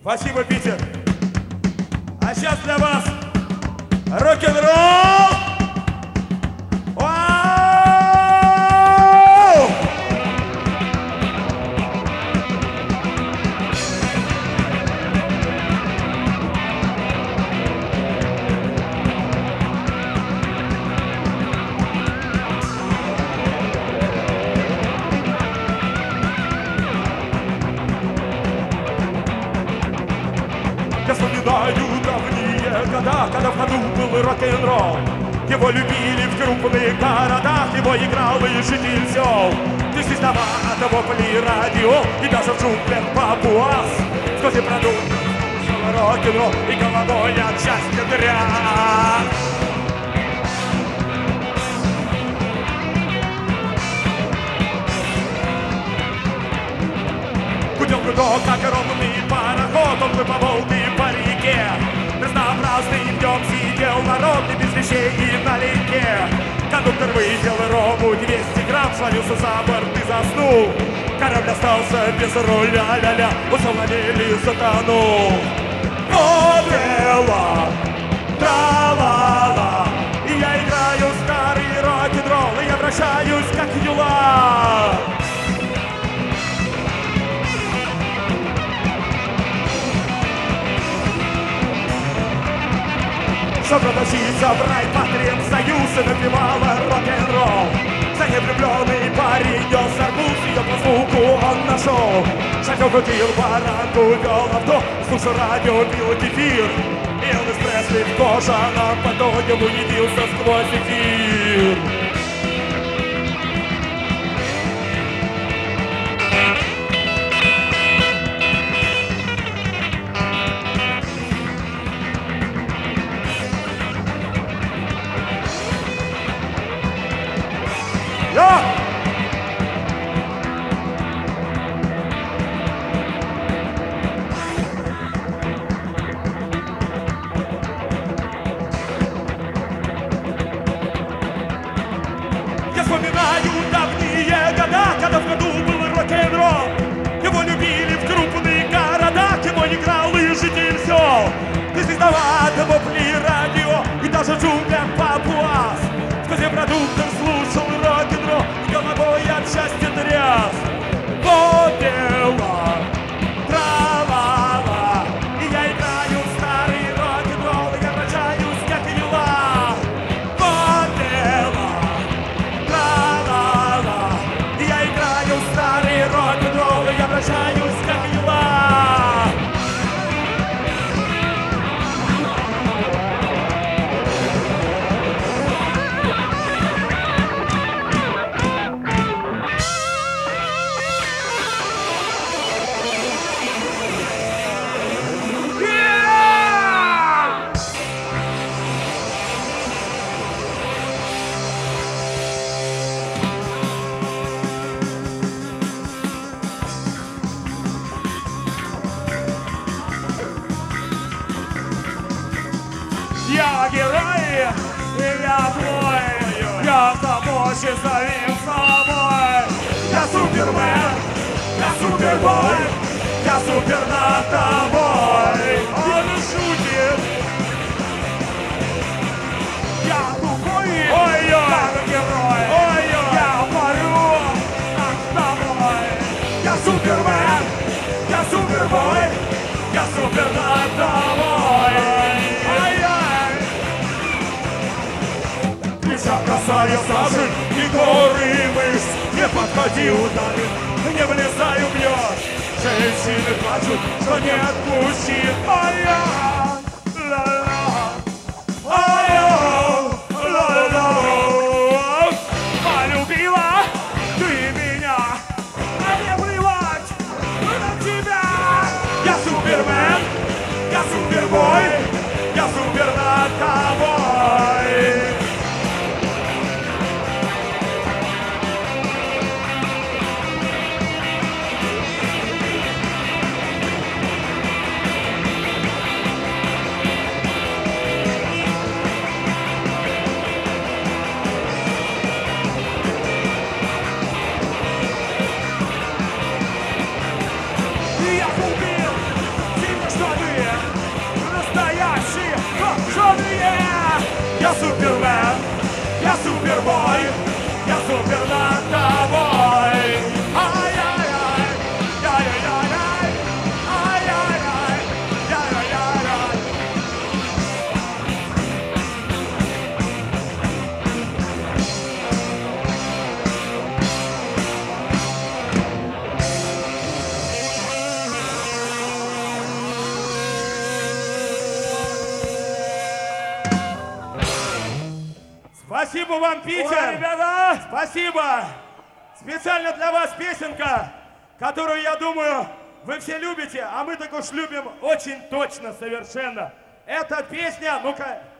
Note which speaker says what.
Speaker 1: Спасибо, Питер. А сейчас для вас рок-н-ролл. Я вспоминаю давние года, когда в ходу был рок-н-ролл. Его любили в крупных городах, его играл и житель сел. Ты звездовато вопли радио, и даже в джунглях папуас. Сквозь продукт слушал рок-н-ролл, и головой от счастья тряс. Гудел гудок, как ровный пароход, он выплывал по реке. Разнообразный днем сидел народ и без вещей и налегке. Кондуктор выпил рому 200 грамм, свалился за борт и заснул. Корабль остался без руля, ля-ля, ушел на мели и затонул. О, дело, тра-ла-ла, и я играю старый рок-н-ролл, и я вращаюсь, как юла. Чтобы протащиться в райпотребсоюз, и напевала рок-н-ролл. За невлюбленный парень нес арбуз, ее по звуку он нашел. Шофер крутил баранку, вел авто, слушал радио, пил кефир. Элвис Пресли в кожаном подоне уедился сквозь эфир. Я вспоминаю давние года, когда в году был рок-н-ролл. Его любили в крупных городах, его играл и житель сел. Ты звездовато вопли радио, и даже в джунглях папуас. Сквозь продуктор слушал рок-н-ролл, и головой от счастья тряс. Вот дело, тра-ла-ла, и я играю в старый рок-н-ролл, и я вращаюсь, как юла. Вот дело, тра-ла-ла, и я играю в старый рок-н-ролл, и я вращаюсь, как юла. Я герой, и я твой, я с тобой счастливым собой. Я супермен, я супербой, я супер над тобой. Он шутит. Я тупой, как герой, я парю над тобой. Я супермен, я супербой, я супер над тобой. Нельзя касаясь сажи и горы и мышц. Не подходи, ударит, не влезай, убьешь. Женщины плачут, что не отпустит. А-я, ла-ла, а-я, ла-ла. Полюбила ты меня, а мне плевать на тебя. Я супермен, я супербой, я супер над тобой. Я убил Я супермен, я супербой, я супер над тобой. Ай-яй-яй, яй-яй-яй, ай-яй-яй, яй-яй-яй. Спасибо вам, Питер!
Speaker 2: Ура, ребята!
Speaker 1: Спасибо! Специально для вас песенка, которую, я думаю, вы все любите, а мы так уж любим очень точно, совершенно. Эта песня, ну-ка,